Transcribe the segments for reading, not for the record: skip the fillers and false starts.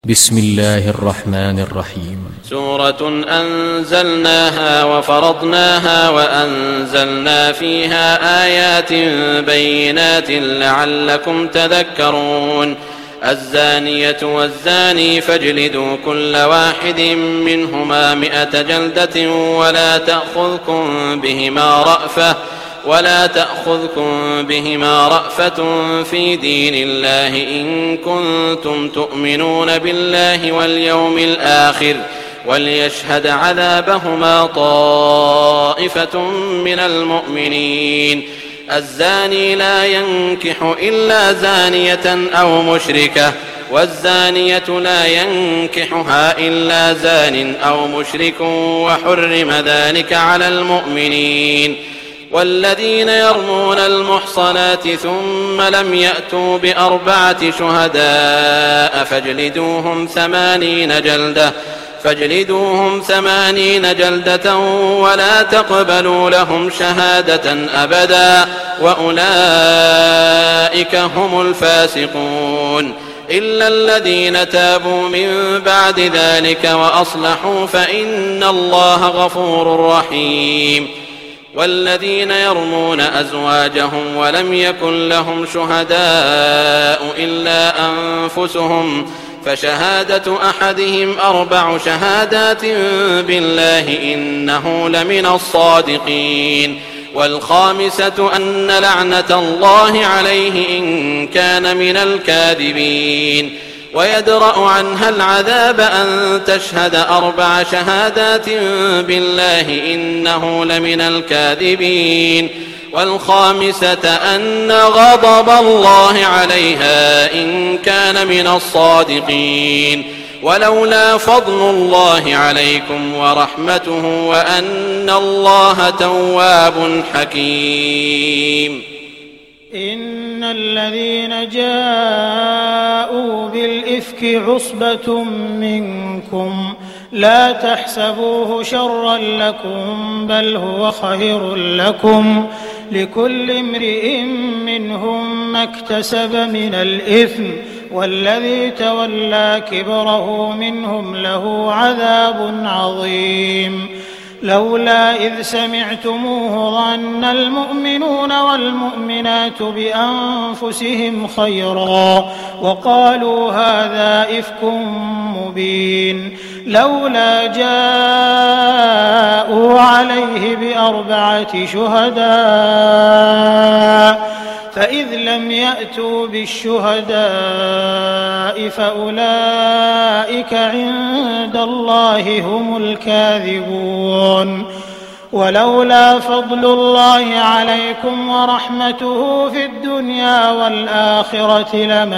بسم الله الرحمن الرحيم. سورة أنزلناها وفرضناها وأنزلنا فيها آيات بينات لعلكم تذكرون. الزانية والزاني فاجلدوا كل واحد منهما 100 جلدة ولا تأخذكم بهما رأفة في دين الله إن كنتم تؤمنون بالله واليوم الآخر وليشهد عذابهما طائفة من المؤمنين. الزاني لا ينكح إلا زانية أو مشركة والزانية لا ينكحها إلا زان أو مشرك وحرم ذلك على المؤمنين. والذين يرمون المحصنات ثم لم يأتوا ب4 شهداء فاجلدوهم 80 جلدة ولا تقبلوا لهم شهادة أبدا وأولئك هم الفاسقون. إلا الذين تابوا من بعد ذلك وأصلحوا فإن الله غفور رحيم. والذين يرمون أزواجهم ولم يكن لهم شهداء إلا أنفسهم فشهادة أحدهم 4 شهادات بالله إنه لمن الصادقين. والخامسة أن لعنة الله عليه إن كان من الكاذبين. ويدرأ عنها العذاب أن تشهد 4 شهادات بالله إنه لمن الكاذبين. والخامسة أن غضب الله عليها إن كان من الصادقين. ولولا فضل الله عليكم ورحمته وأن الله تواب حكيم. إن الذين جاءوا بالإفك عصبة منكم لا تحسبوه شرا لكم بل هو خير لكم لكل امرئ منهم ما اكتسب من الإثم والذي تولى كبره منهم له عذاب عظيم. لولا إذ سمعتموه ظن المؤمنون والمؤمنات بأنفسهم خيرا وقالوا هذا إفك مبين. لولا جاءوا عليه ب4 شهداء فإذ لم يأتوا بالشهداء فأولئك عند الله هم الكاذبون. ولولا فضل الله عليكم ورحمته في الدنيا والآخرة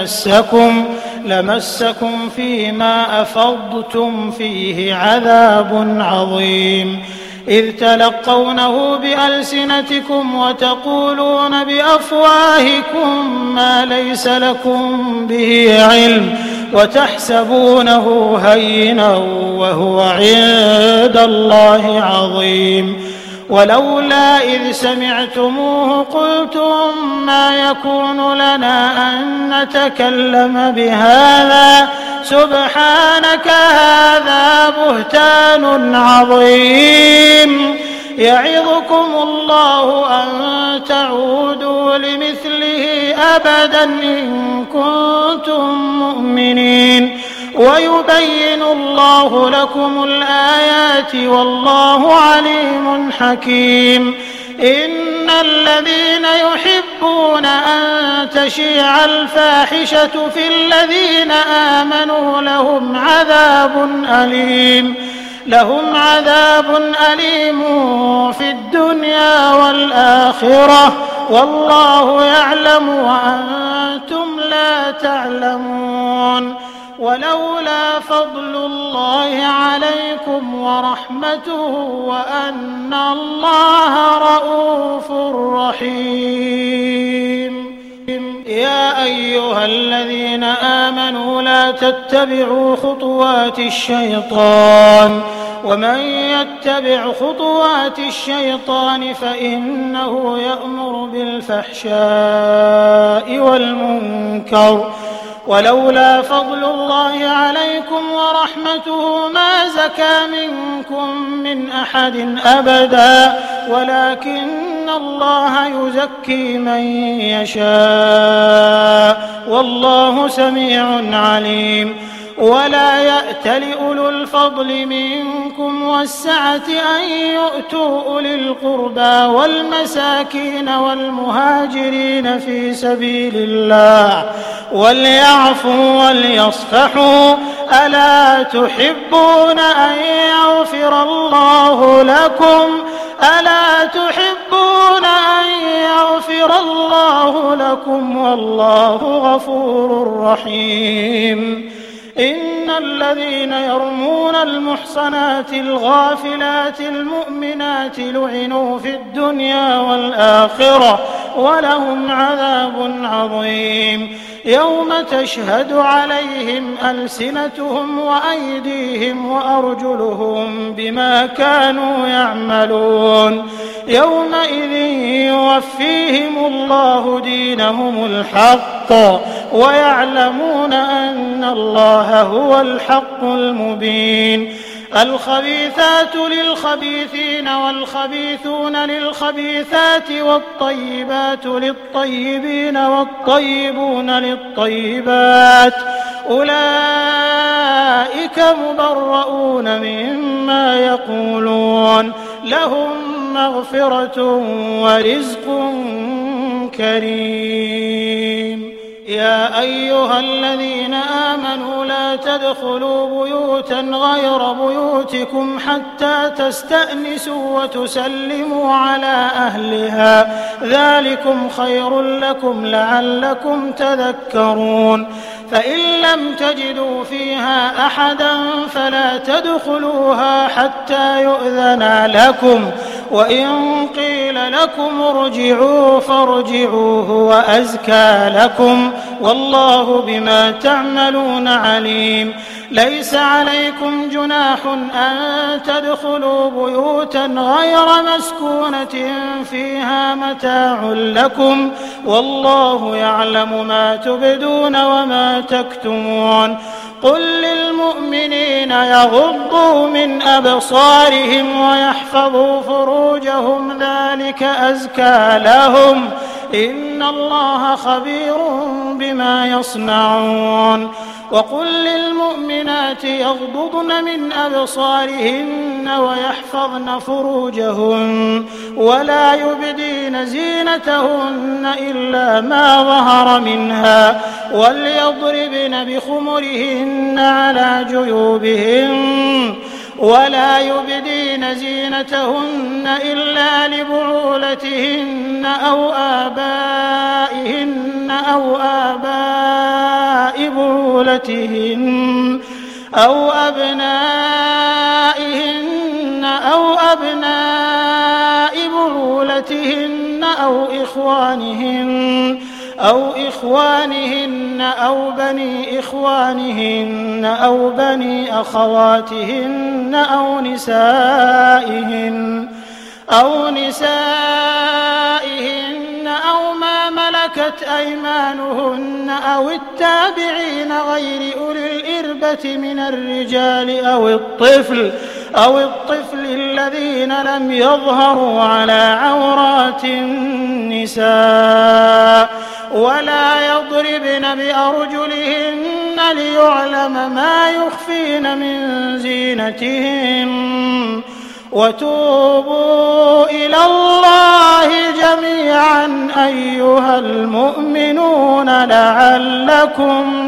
لمسكم فيما أفضتم فيه عذاب عظيم. إذ تلقونه بألسنتكم وتقولون بأفواهكم ما ليس لكم به علم وتحسبونه هينا وهو عند الله عظيم. ولولا إذ سمعتموه قلتم ما يكون لنا أن نتكلم بهذا سبحانك هذا بهتان عظيم. يعظكم الله أن تعودوا لمثله أبدا إن كنتم مؤمنين ويبين الله لكم الآيات والله عليم حكيم. إن الذين يحبون أن تشيع الفاحشة في الذين آمنوا لهم عذاب أليم في الدنيا والآخرة والله يعلم وأنتم لا تعلمون. ولولا فضل الله عليكم ورحمته وأن الله رءوف رحيم. يا أيها الذين آمنوا لا تتبعوا خطوات الشيطان ومن يتبع خطوات الشيطان فإنه يأمر بالفحشاء والمنكر ولولا فضل الله عليكم عليكم ورحمته ما زكى منكم من أحد أبدا ولكن الله يزكي من يشاء والله سميع عليم ولا يأتل أولو الفضل منكم والسعة أن يؤتوا أولي القربى والمساكين والمهاجرين في سبيل الله وليعفوا وليصفحوا ألا تحبون أن يغفر الله لكم ألا تحبون أن يغفر الله لكم والله غفور رحيم إن الذين يرمون المحصنات الغافلات المؤمنات لعنوا في الدنيا والآخرة ولهم عذاب عظيم يوم تشهد عليهم ألسنتهم وأيديهم وأرجلهم بما كانوا يعملون يومئذ يوفيهم الله دينهم الحق ويعلمون أن الله هو الحق المبين الخبيثات للخبيثين والخبيثون للخبيثات والطيبات للطيبين والطيبون للطيبات أولئك مبرؤون مما يقولون لهم مغفرة ورزق كريم يا أيها الذين آمنوا لا تدخلوا بيوتا غير بيوتكم حتى تستأنسوا وتسلموا على أهلها ذلكم خير لكم لعلكم تذكرون فإن لم تجدوا فيها أحدا فلا تدخلوها حتى يؤذن لكم وإن قيل لكم ارجعوا فارجعوا هو أزكى لكم والله بما تعملون عليم ليس عليكم جناح أن تدخلوا بيوتا غير مسكونة فيها متاع لكم والله يعلم ما تبدون وما تكتمون قل للمؤمنين يغضوا من أبصارهم ويحفظوا فروجهم ذلك أزكى لهم إن الله خبير بما يصنعون وقل للمؤمنات يغضضن من أبصارهن ويحفظن فروجهن ولا يبدين زينتهن إلا ما ظهر منها وليضربن بخمرهن على جيوبهن ولا يبدين زينتهن إلا لبعولتهن أو آبائهن أو آباء بعولتهن أو أبنائهن أو أبناء بعولتهن أو إخوانهن أو بني إخوانهن أو بني أخواتهن أو نسائهن أو ما ملكت أيمانهن أو التابعين غير أولي الإربة من الرجال أو الطفل الذين لم يظهروا على عورات النساء ولا يضربن بأرجلهن ليعلم ما يخفين من زينتهن وتوبوا إلى الله جميعا أيها المؤمنون لعلكم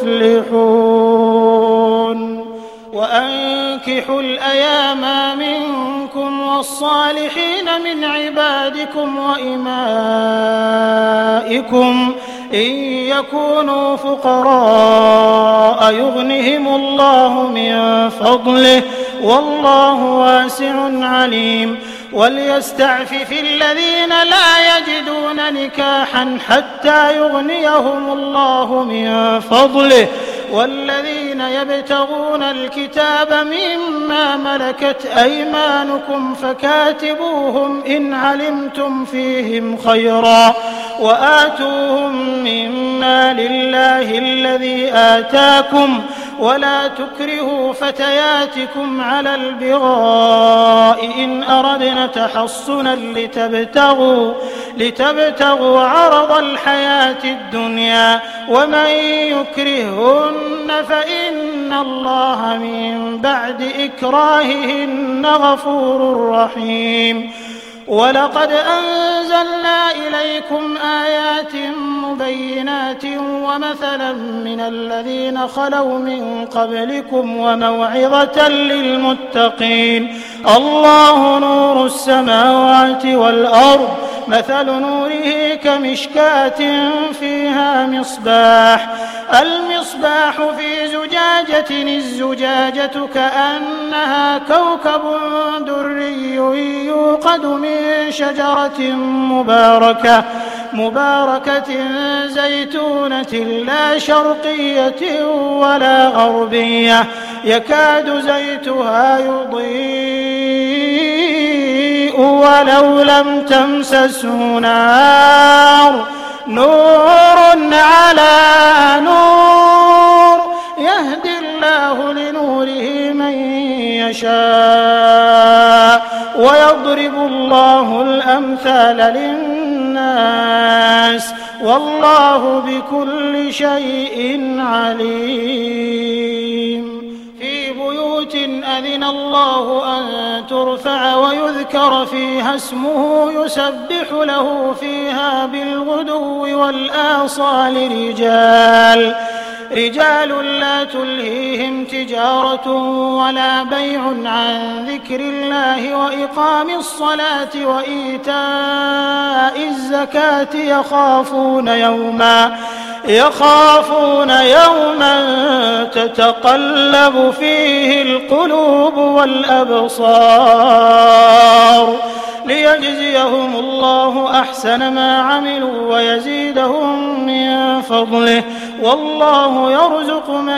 تفلحون وأنكحوا الأيام منكم والصالحين من عبادكم وإمائكم إن يكونوا فقراء يغنهم الله من فضله والله واسع عليم وليستعفف الذين لا يجدون نكاحا حتى يغنيهم الله من فضله والذين يبتغون الكتاب مما ملكت أيمانكم فكاتبوهم إن علمتم فيهم خيرا وآتوهم مما لله الذي آتاكم ولا تكرهوا فتياتكم على البغاء إن أردنا تحصنا لتبتغوا عرض الحياة الدنيا ومن يكرههن فإن الله من بعد إكراههن غفور رحيم. ولقد أنزلنا إليكم آيات مبينات ومثلا من الذين خلوا من قبلكم وموعظة للمتقين. الله نور السماوات والأرض مثل نوره كمشكاة فيها مصباح المصباح في زجاجة الزجاجة كأنها كوكب دري يوقد من شجرة مباركة زيتونة لا شرقية ولا غربية يكاد زيتها يضيء ولو لم تمسسه نور على نور يهدي الله لنوره من يشاء ويضرب الله الأمثال للناس والله بكل شيء عليم. في بيوت أذن الله أن ترفع ويذكر فيها اسمه يسبح له فيها بالغدو والآصال رجال لا تلهيهم تجارة ولا بيع عن ذكر الله وإقام الصلاة وإيتاء الزكاة يخافون يوما تتقلب فيه القلوب والأبصار ليجزيهم الله أحسن ما عملوا ويزيدهم من فضله والله يرزق من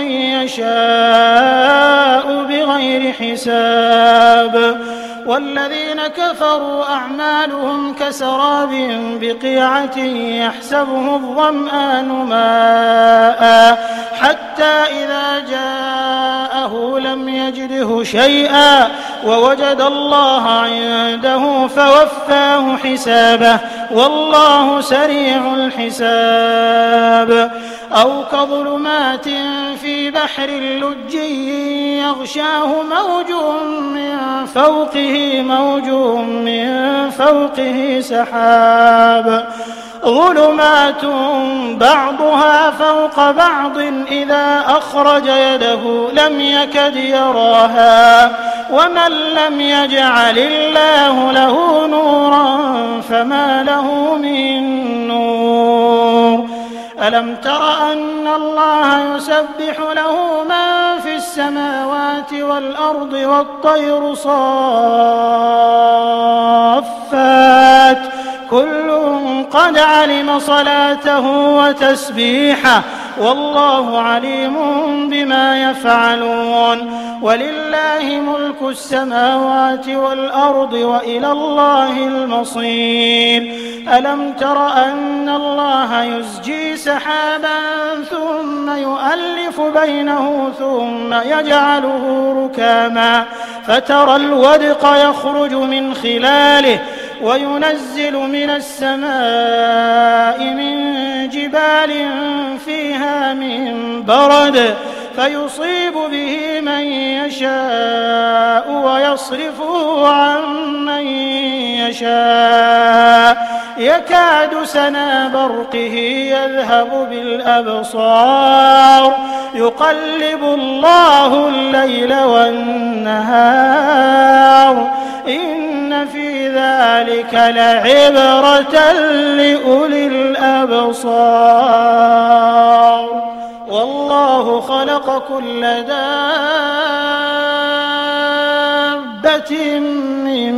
يشاء بغير حساب. والذين كفروا أعمالهم كسراب بقيعة يحسبه الظمآن ماء حتى إذا جاءه لم يجده شيئا ووجد الله عنده فوفاه حسابه والله سريع الحساب. أو كظلمات في بحر لجي يغشاه موج من فوقه سحاب ظلمات بعضها فوق بعض إذا أخرج يده لم يكد يراها ومن لم يجعل الله له نورا فما له من نور. ألم تر أن الله يسبح له من في السماوات والأرض والطير صافات كل قد علم صلاته وتسبيحه والله عليم بما يفعلون. ولله ملك السماوات والأرض وإلى الله المصير. ألم تر أن الله يزجي سحابا ثم يؤلف بينه ثم يجعله ركاما فترى الودق يخرج من خلاله وينزل من السماء من جبال فيها من برد فيصيب به من يشاء ويصرفه عن من يشاء يكاد سنا برقه يذهب بالأبصار يقلب الله الليل والنهار إن في ذلك لعبرة لأولي الأبصار. والله خلق كل دابة من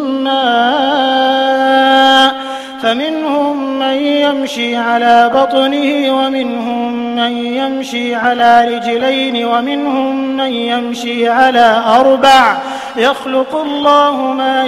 ماء فمنهم من يمشي على بطنه ومنهم من يمشي على رجلين ومنهم من يمشي على أربع يخلق الله ما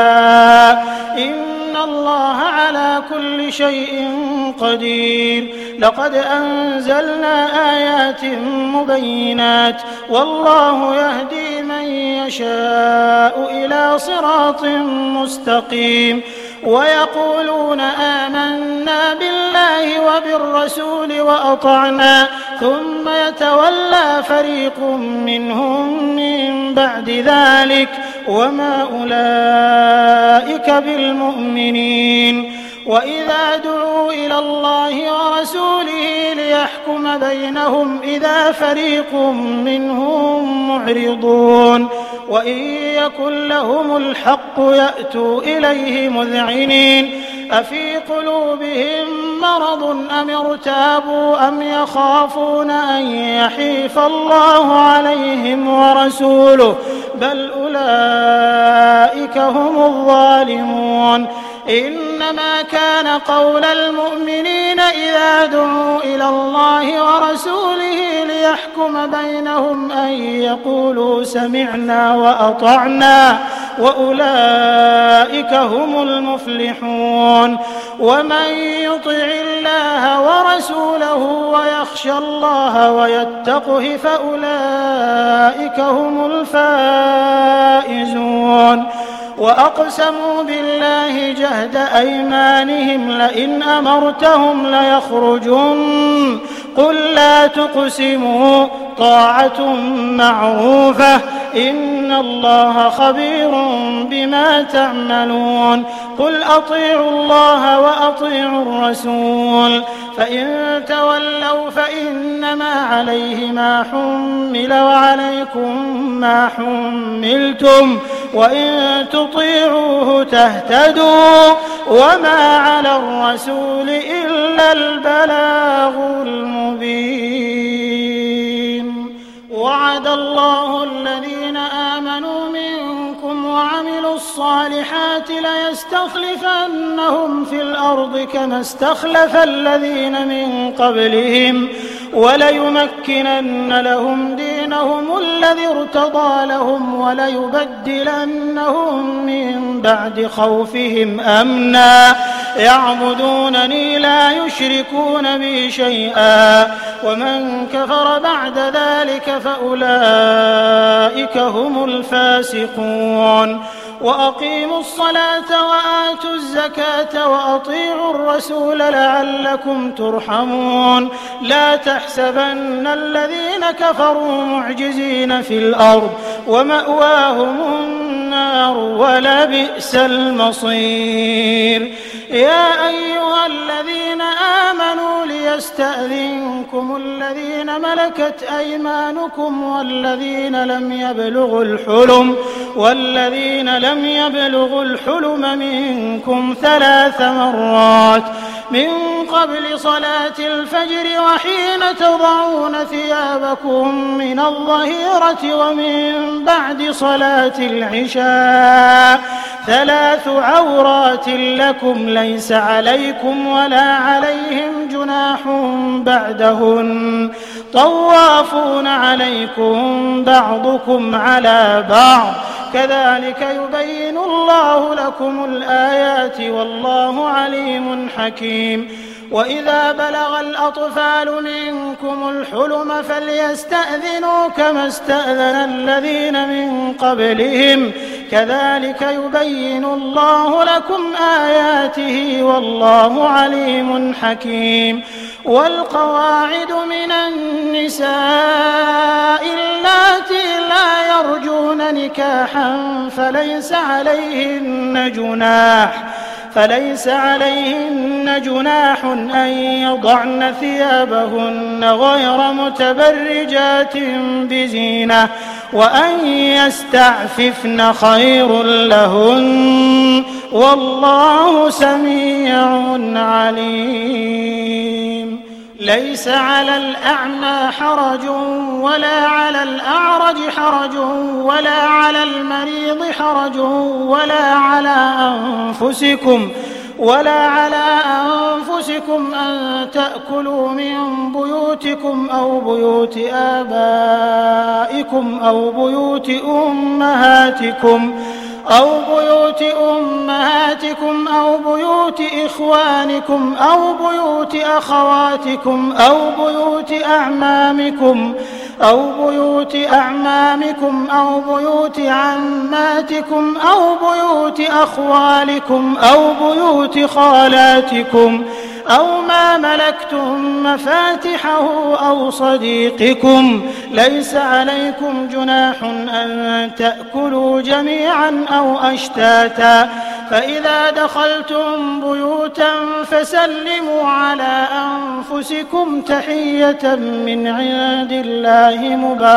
يشاء إن الله على كل شيء قدير. لقد أنزلنا آيات مبينات والله يهدي من يشاء إلى صراط مستقيم ويقولون آمنا بالله وبالرسول وأطعنا ثم يتولى فريق منهم من بعد ذلك وما أولئك بالمؤمنين وإذا دعوا إلى الله ورسوله ليحكم بينهم إذا فريق منهم معرضون وإن يكن لهم الحق يأتوا إليه مذعنين أفي قلوبهم مرض أم ارتابوا أم يخافون أن يحيف الله عليهم ورسوله بل أولئك هم الظالمون إنما كان قول المؤمنين إذا دعوا إلى الله ورسوله ليحكم بينهم أن يقولوا سمعنا وأطعنا وأولئك هم المفلحون ومن يطع الله ورسوله ويخشى الله ويتقه فأولئك هم الفائزون وأقسموا بالله جهد أيمانهم لئن أمرتهم ليخرجن قل لا تقسموا طاعة معروفة إن الله خبير بما تعملون قل أطيعوا الله وأطيعوا الرسول فإن تولوا فإنما عليه ما حمل وعليكم ما حملتم وإن تطيعوه تهتدوا وما على الرسول إلا البلاغ المبين وعد الله الذين آمنوا منكم وعملوا الصالحات ليستخلفنهم في الأرض كما استخلف الذين من قبلهم وليمكنن لهم دينهم الذي ارتضى لهم وليبدلنهم من بعد خوفهم أمنا يعبدونني لا يشركون بي شيئا ومن كفر بعد ذلك فأولئك هم الفاسقون وأقيموا الصلاة وآتوا الزكاة وأطيعوا الرسول لعلكم ترحمون لا تحسبن الذين كفروا معجزين في الأرض ومأواهم النار ولبئس المصير يا أيها الذين آمنوا ليستأذنكم الذين ملكت أيمانكم والذين لم يبلغوا الحلم منكم 3 مرات من قبل صلاة الفجر وحين تضعون ثيابكم من الظهيرة ومن بعد صلاة العشاء 3 عورات لكم ليس عليكم ولا عليهم جناح بعدهن طوافون عليكم بعضكم على بعض كذلك يبين الله لكم الآيات والله عليم حكيم وإذا بلغ الأطفال منكم الحلم فليستأذنوا كما استأذن الذين من قبلهم كذلك يبين الله لكم آياته والله عليم حكيم والقواعد من النساء اللاتي لا يرجون نكاحا فليس عليهن جناح أن يضعن ثيابهن غير متبرجات بزينة وأن يستعففن خير لهن والله سميع عليم ليس على الأعمى حرج ولا على الأعرج حرج ولا على المريض حرج ولا على أنفسكم أن تأكلوا من بيوتكم أو بيوت آبائكم أو بيوت أمهاتكم أو بيوت أمهاتكم أو بيوت إخوانكم أو بيوت أخواتكم أو بيوت أعمامكم أو بيوت عماتكم أو بيوت أخوالكم أو بيوت خالاتكم أو ما ملكتم مفاتحه أو صديقكم. ليس عليكم جناح أن تأكلوا جميعا أو أشتاتا، فإذا دخلتم بيوتا فسلموا على أنفسكم تحية من عند الله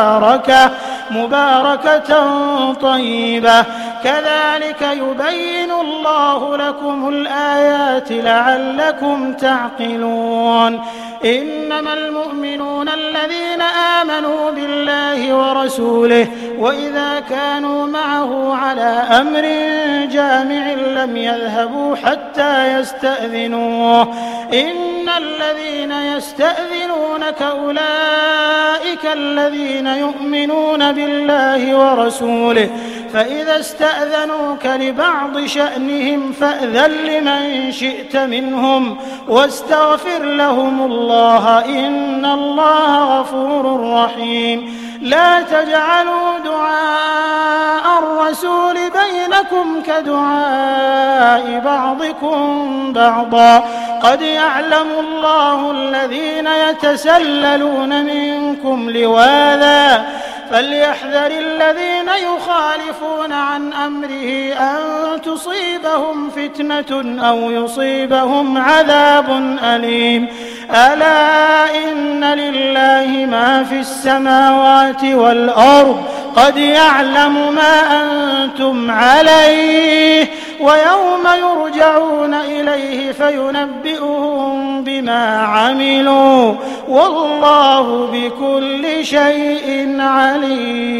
مباركة طيبة، كذلك يبين الله لكم الآيات لعلكم تعقلون. إنما المؤمنون الذين آمنوا بالله ورسوله وإذا كانوا معه على أمر جامع لم يذهبوا حتى يستأذنوه. إن الذين يستأذنونك أولئك الذين يؤمنون بالله ورسوله، فإذا استأذنوك لبعض شأنهم فأذن لمن شئت منهم واستغفر لهم الله إن الله غفور رحيم. لا تجعلوا دعاء الرسول بينكم كدعاء بعضكم بعضا، قد يعلم الله الذين يتسللون منكم لواذا، فليحذر الذين يخالفون عن أمره أن تصيبهم فتنة أو يصيبهم عذاب أليم. ألا إن لله ما في السماوات والأرض، قد يعلم ما أنتم عليه، ويوم يرجعون إليه فينبئهم بما عملوا، والله بكل شيء عليم.